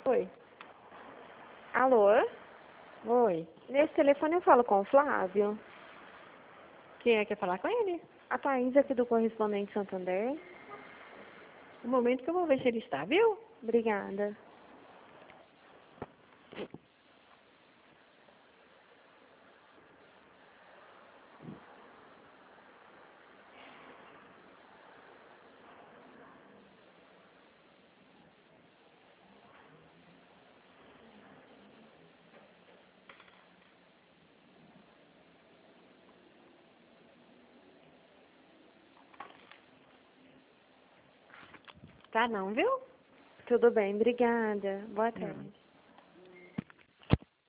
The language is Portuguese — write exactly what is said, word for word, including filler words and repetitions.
Oi. Alô? Oi. Nesse telefone eu falo com o Flávio. Quem é que quer falar com ele? A Thaís aqui do Correspondente Santander. Um momento que eu vou ver se ele está, viu? Obrigada. Tá não, viu? Tudo bem, obrigada. Boa Não. tarde.